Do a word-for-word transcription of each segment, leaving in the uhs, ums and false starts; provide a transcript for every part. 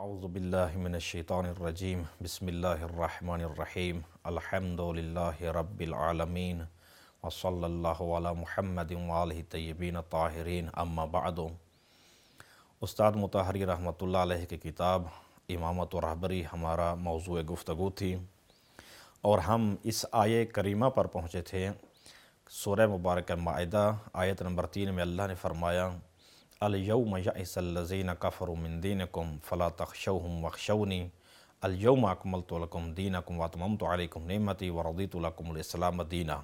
اعوذ باللہ من الشیطان الرجیم بسم اللہ الرحمن الرحیم الحمد للہ رب العالمین وصلی اللہ علی محمد وآلہ طیبین الطاہرین اما بعد۔ استاد مطہری رحمۃ اللہ علیہ کی کتاب امامت و رہبری ہمارا موضوع گفتگو تھی، اور ہم اس آیے کریمہ پر پہنچے تھے۔ سورہ مبارکہ مائدہ آیت نمبر تین میں اللہ نے فرمایا الیوم یئس الذین کفروا من دینکم فلا تخشوہم واخشونی الیوم اکملت لکم دینکم واتممت علیکم نعمتی ورضیت لکم الاسلام دینا۔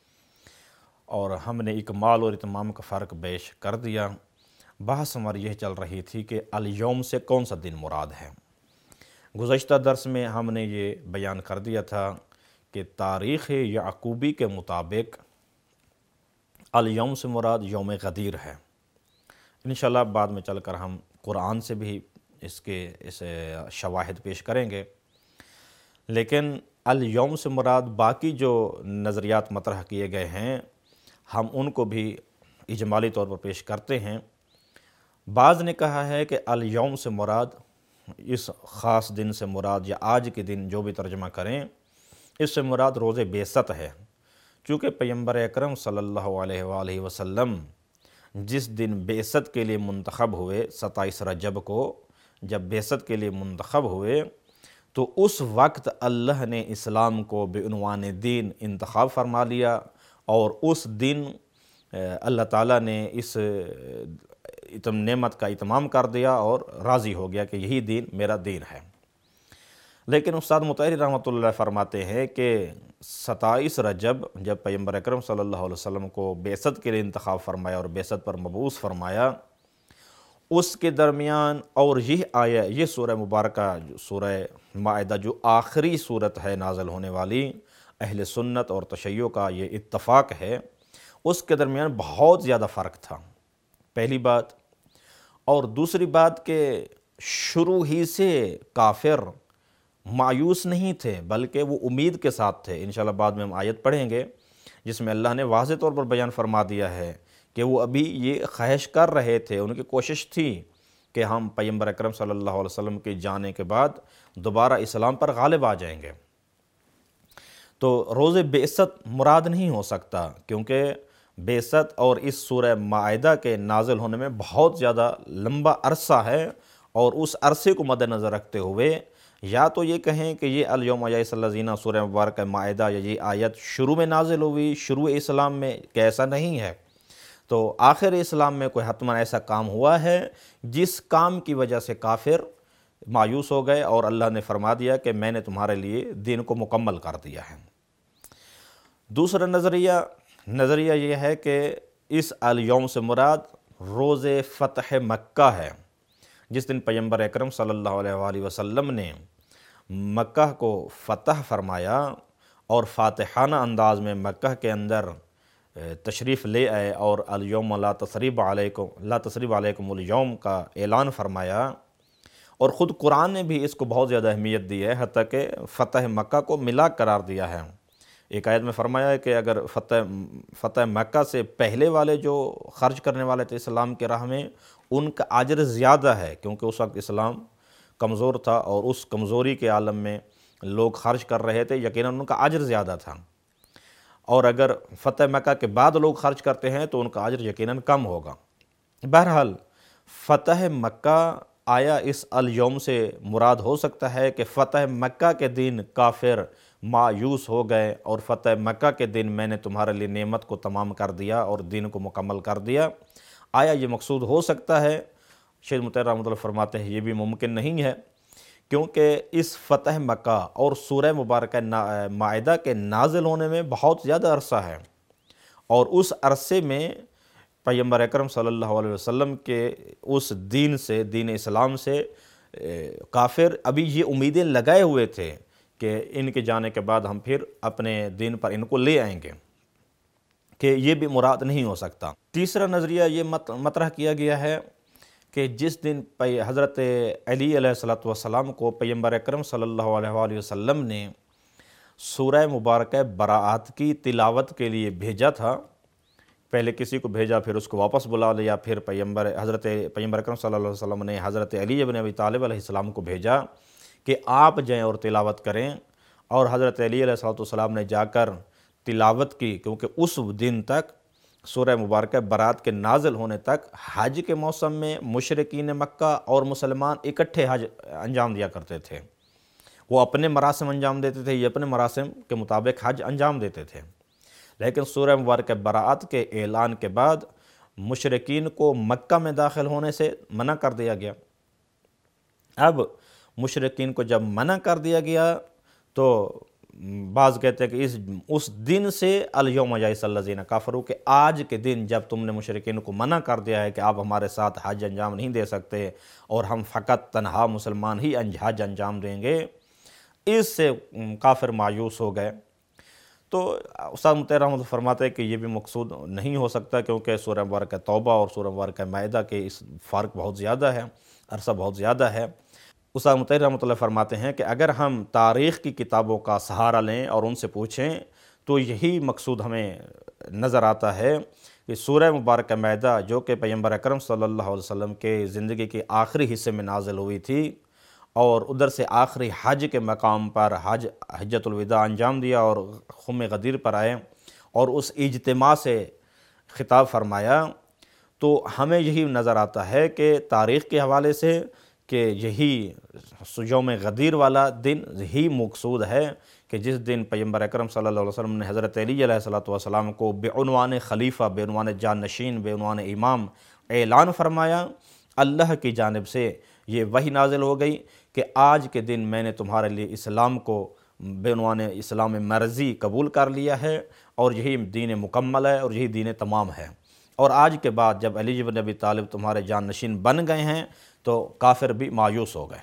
اور ہم نے اکمال اور اتمام کا فرق پیش کر دیا۔ بحث ہماری یہ چل رہی تھی کہ الیوم سے کون سا دن مراد ہے۔ گزشتہ درس میں ہم نے یہ بیان کر دیا تھا کہ تاریخ یعقوبی کے مطابق الیوم سے مراد یوم غدیر ہے۔ انشاءاللہ بعد میں چل کر ہم قرآن سے بھی اس کے اس شواہد پیش کریں گے، لیکن الیوم سے مراد باقی جو نظریات مطرح کیے گئے ہیں ہم ان کو بھی اجمالی طور پر پیش کرتے ہیں۔ بعض نے کہا ہے کہ الیوم سے مراد اس خاص دن سے مراد یا آج کے دن جو بھی ترجمہ کریں اس سے مراد روز بعثت ہے، چونکہ پیغمبر اکرم صلی اللہ علیہ وآلہ وسلم جس دن بعثت کے لیے منتخب ہوئے، ستائیس رجب کو جب بعثت کے لیے منتخب ہوئے تو اس وقت اللہ نے اسلام کو بعنوان دین انتخاب فرما لیا، اور اس دن اللہ تعالیٰ نے اس اتم نعمت کا اتمام کر دیا اور راضی ہو گیا کہ یہی دین میرا دین ہے۔ لیکن استاد مطہری رحمۃ اللہ فرماتے ہیں کہ ستائیس رجب جب پیغمبر اکرم صلی اللہ علیہ وسلم کو بعثت کے لیے انتخاب فرمایا اور بعثت پر مبعوث فرمایا، اس کے درمیان اور یہ آیا یہ سورہ مبارکہ سورہ مائدہ جو آخری صورت ہے نازل ہونے والی، اہل سنت اور تشیع کا یہ اتفاق ہے، اس کے درمیان بہت زیادہ فرق تھا، پہلی بات۔ اور دوسری بات کہ شروع ہی سے کافر مایوس نہیں تھے بلکہ وہ امید کے ساتھ تھے۔ انشاءاللہ بعد میں ہم آیت پڑھیں گے جس میں اللہ نے واضح طور پر بیان فرما دیا ہے کہ وہ ابھی یہ خواہش کر رہے تھے، ان کی کوشش تھی کہ ہم پیغمبر اکرم صلی اللہ علیہ وسلم کے جانے کے بعد دوبارہ اسلام پر غالب آ جائیں گے۔ تو روز بعثت مراد نہیں ہو سکتا، کیونکہ بعثت اور اس سورہ مائدہ کے نازل ہونے میں بہت زیادہ لمبا عرصہ ہے، اور اس عرصے کو مد نظر رکھتے ہوئے یا تو یہ کہیں کہ یہ الیوم یئس الذین سورہ مبارکہ مائدہ یا یہ آیت شروع میں نازل ہوئی شروع اسلام میں، کہ ایسا نہیں ہے، تو آخر اسلام میں کوئی حتماً ایسا کام ہوا ہے جس کام کی وجہ سے کافر مایوس ہو گئے اور اللہ نے فرما دیا کہ میں نے تمہارے لیے دین کو مکمل کر دیا ہے۔ دوسرا نظریہ نظریہ یہ ہے کہ اس الیوم سے مراد روز فتح مکہ ہے، جس دن پیغمبر اکرم صلی اللہ علیہ وآلہ وسلم نے مکہ کو فتح فرمایا اور فاتحانہ انداز میں مکہ کے اندر تشریف لے آئے اور الیوم لا تثریب علیکم لا تثریب علیکم الیوم کا اعلان فرمایا، اور خود قرآن نے بھی اس کو بہت زیادہ اہمیت دی ہے، حتیٰ کہ فتح مکہ کو ملا قرار دیا ہے۔ ایک آیت میں فرمایا ہے کہ اگر فتح فتح مکہ سے پہلے والے جو خرچ کرنے والے تھے اسلام کے راہ میں ان کا اجر زیادہ ہے، کیونکہ اس وقت اسلام کمزور تھا اور اس کمزوری کے عالم میں لوگ خرچ کر رہے تھے، یقیناً ان کا اجر زیادہ تھا، اور اگر فتح مکہ کے بعد لوگ خرچ کرتے ہیں تو ان کا اجر یقیناً کم ہوگا۔ بہرحال فتح مکہ آیا اس الیوم سے مراد ہو سکتا ہے کہ فتح مکہ کے دن کافر مایوس ہو گئے اور فتح مکہ کے دن میں نے تمہارے لیے نعمت کو تمام کر دیا اور دین کو مکمل کر دیا، آیا یہ مقصود ہو سکتا ہے؟ شیخ مطہر رحمۃ اللہ فرماتے ہیں یہ بھی ممکن نہیں ہے، کیونکہ اس فتح مکہ اور سورہ مبارکہ مائدہ کے نازل ہونے میں بہت زیادہ عرصہ ہے، اور اس عرصے میں پیغمبر اکرم صلی اللہ علیہ وسلم کے اس دین سے دین اسلام سے کافر ابھی یہ امیدیں لگائے ہوئے تھے کہ ان کے جانے کے بعد ہم پھر اپنے دین پر ان کو لے آئیں گے، کہ یہ بھی مراد نہیں ہو سکتا۔ تیسرا نظریہ یہ مطرح کیا گیا ہے کہ جس دن حضرت علی علیہ الصلوۃ والسلام کو پیغمبر اکرم صلی اللہ علیہ وآلہ وسلم نے سورہ مبارکہ براءت کی تلاوت کے لیے بھیجا تھا، پہلے کسی کو بھیجا پھر اس کو واپس بلا لیا، پھر پیغمبر حضرت پیغمبر اکرم صلی اللہ علیہ وسلم نے حضرت علی ابن ابی طالب علیہ السلام کو بھیجا کہ آپ جائیں اور تلاوت کریں، اور حضرت علی علیہ الصلوۃ والسلام نے جا کر تلاوت کی، کیونکہ اس دن تک سورہ مبارکہ برات کے نازل ہونے تک حج کے موسم میں مشرکین مکہ اور مسلمان اکٹھے حج انجام دیا کرتے تھے، وہ اپنے مراسم انجام دیتے تھے، یہ اپنے مراسم کے مطابق حج انجام دیتے تھے، لیکن سورہ مبارکہ برات کے اعلان کے بعد مشرکین کو مکہ میں داخل ہونے سے منع کر دیا گیا۔ اب مشرکین کو جب منع کر دیا گیا تو بعض کہتے ہیں کہ اس اس دن سے الیوم یئس الذین کفروا، کہ آج کے دن جب تم نے مشرکین کو منع کر دیا ہے کہ آپ ہمارے ساتھ حج انجام نہیں دے سکتے اور ہم فقط تنہا مسلمان ہی حج انجام دیں گے، اس سے کافر مایوس ہو گئے۔ تو استاد مطہر رحمۃ اللہ فرماتے ہیں کہ یہ بھی مقصود نہیں ہو سکتا، کیونکہ سورہ مبارکہ توبہ اور سورہ مبارکہ مائدہ کے اس فرق بہت زیادہ ہے، عرصہ بہت زیادہ ہے۔ استاد مطہر رحمۃ اللہ فرماتے ہیں کہ اگر ہم تاریخ کی کتابوں کا سہارا لیں اور ان سے پوچھیں تو یہی مقصود ہمیں نظر آتا ہے کہ سورہ مبارکہ مائدہ جو کہ پیغمبر اکرم صلی اللہ علیہ وسلم کے زندگی کے آخری حصے میں نازل ہوئی تھی، اور ادھر سے آخری حج کے مقام پر حج حجۃ الوداع انجام دیا اور خم غدیر پر آئے اور اس اجتماع سے خطاب فرمایا، تو ہمیں یہی نظر آتا ہے کہ تاریخ کے حوالے سے کہ یہی یوم غدیر والا دن ہی مقصود ہے کہ جس دن پیغمبر اکرم صلی اللہ علیہ وسلم نے حضرت علی علیہ الصلوۃ والسلام کو بعنوان خلیفہ، بعنوان جانشین، بعنوان امام اعلان فرمایا۔ اللہ کی جانب سے یہ وحی نازل ہو گئی کہ آج کے دن میں نے تمہارے لیے اسلام کو بعنوان اسلام مرضی قبول کر لیا ہے، اور یہی دین مکمل ہے اور یہی دین تمام ہے، اور آج کے بعد جب علی بن ابی طالب تمہارے جانشین بن گئے ہیں تو کافر بھی مایوس ہو گئے۔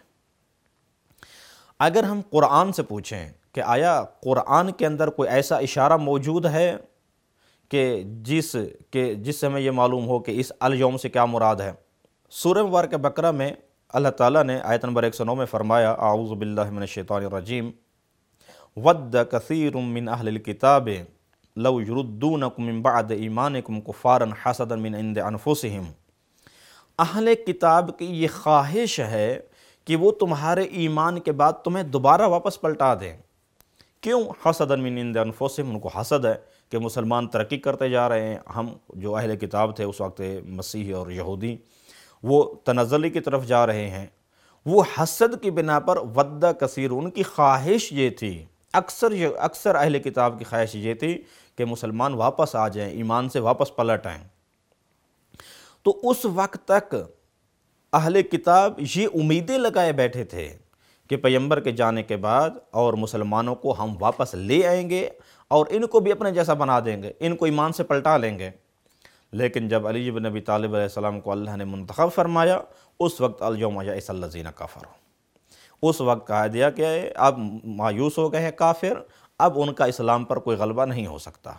اگر ہم قرآن سے پوچھیں کہ آیا قرآن کے اندر کوئی ایسا اشارہ موجود ہے کہ جس کہ جس سے ہمیں یہ معلوم ہو کہ اس الیوم سے کیا مراد ہے؟ سورہ مبارکہ بقرہ میں اللہ تعالیٰ نے آیت نمبر ایک سو نو میں فرمایا، اعوذ باللہ من الشیطان الرجیم، وَدَّ كَثِيرٌ مِّنْ أَهْلِ الْكِتَابِ لَوْ يُرُدُّونَكُم مِّن بَعْدِ إِيمَانِكُمْ كُفَّارًا حَسَدًا مِّنْ عِندِ أَنفُسِهِمْ۔ اہل کتاب کی یہ خواہش ہے کہ وہ تمہارے ایمان کے بعد تمہیں دوبارہ واپس پلٹا دیں۔ کیوں؟ حسدًا من عند انفسہم، ان کو حسد ہے کہ مسلمان ترقی کرتے جا رہے ہیں، ہم جو اہل کتاب تھے اس وقت مسیحی اور یہودی وہ تنزلی کی طرف جا رہے ہیں، وہ حسد کی بنا پر ود کثیر، ان کی خواہش یہ تھی، اکثر اکثر اہل کتاب کی خواہش یہ تھی کہ مسلمان واپس آ جائیں، ایمان سے واپس پلٹ آئیں۔ تو اس وقت تک اہل کتاب یہ امیدیں لگائے بیٹھے تھے کہ پیغمبر کے جانے کے بعد اور مسلمانوں کو ہم واپس لے آئیں گے اور ان کو بھی اپنے جیسا بنا دیں گے، ان کو ایمان سے پلٹا لیں گے۔ لیکن جب علی بن ابی طالب علیہ السلام کو اللہ نے منتخب فرمایا، اس وقت الیوم یئس الذین کفروا، اس وقت کہا دیا کہ اب مایوس ہو گئے ہیں کافر، اب ان کا اسلام پر کوئی غلبہ نہیں ہو سکتا۔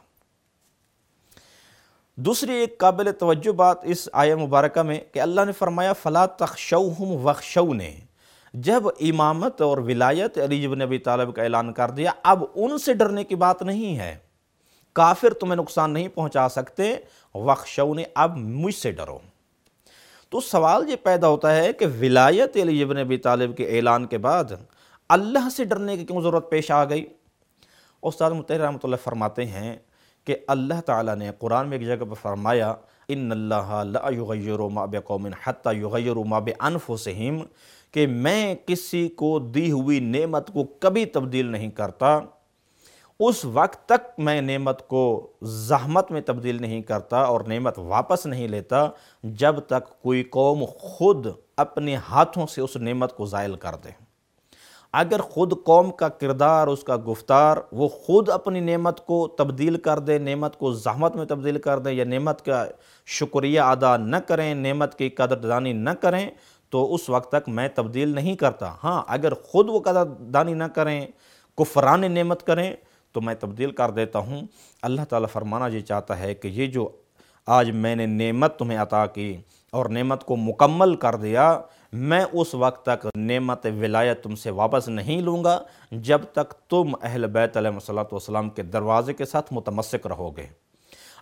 دوسری ایک قابل توجہ بات اس آیہ مبارکہ میں کہ اللہ نے فرمایا فَلَا تَخْشَوْهُمْ وَخْشَوْنِ، جب امامت اور ولایت علی بن ابی طالب کا اعلان کر دیا، اب ان سے ڈرنے کی بات نہیں ہے، کافر تمہیں نقصان نہیں پہنچا سکتے، وَخْشَوْنِ، اب مجھ سے ڈرو۔ تو سوال یہ پیدا ہوتا ہے کہ ولایت علی بن ابی طالب کے اعلان کے بعد اللہ سے ڈرنے کی کیوں ضرورت پیش آ گئی؟ استاد مطہر رحمۃ اللہ فرماتے ہیں کہ اللہ تعالیٰ نے قرآن میں ایک جگہ پر فرمایا، ان اللہ لا یغیر ما بقوم حتی یغیروا ما بانفسہم، کہ میں کسی کو دی ہوئی نعمت کو کبھی تبدیل نہیں کرتا، اس وقت تک میں نعمت کو زحمت میں تبدیل نہیں کرتا اور نعمت واپس نہیں لیتا جب تک کوئی قوم خود اپنے ہاتھوں سے اس نعمت کو زائل کر دے۔ اگر خود قوم کا کردار، اس کا گفتار، وہ خود اپنی نعمت کو تبدیل کر دے، نعمت کو زحمت میں تبدیل کر دیں یا نعمت کا شکریہ ادا نہ کریں، نعمت کی قدردانی نہ کریں، تو اس وقت تک میں تبدیل نہیں کرتا۔ ہاں، اگر خود وہ قدردانی نہ کریں، کفران نعمت کریں، تو میں تبدیل کر دیتا ہوں۔ اللہ تعالیٰ فرمانا یہ چاہتا ہے کہ یہ جو آج میں نے نعمت تمہیں عطا کی اور نعمت کو مکمل کر دیا، میں اس وقت تک نعمت ولایت تم سے واپس نہیں لوں گا جب تک تم اہل بیت علیہ الصلوۃ والسلام کے دروازے کے ساتھ متمسک رہو گے۔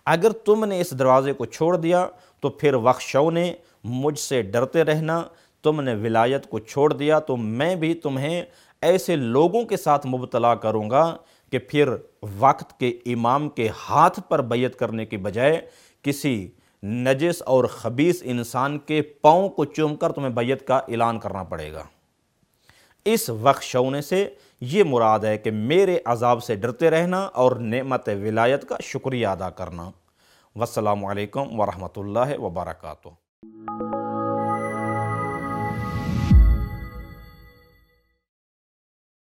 اگر تم نے اس دروازے کو چھوڑ دیا تو پھر وخشونے مجھ سے ڈرتے رہنا، تم نے ولایت کو چھوڑ دیا تو میں بھی تمہیں ایسے لوگوں کے ساتھ مبتلا کروں گا کہ پھر وقت کے امام کے ہاتھ پر بیعت کرنے کی بجائے کسی نجس اور خبیث انسان کے پاؤں کو چوم کر تمہیں بیعت کا اعلان کرنا پڑے گا۔ اس بخشونے سے یہ مراد ہے کہ میرے عذاب سے ڈرتے رہنا اور نعمت ولایت کا شکریہ ادا کرنا۔ والسلام علیکم ورحمۃ اللہ وبرکاتہ۔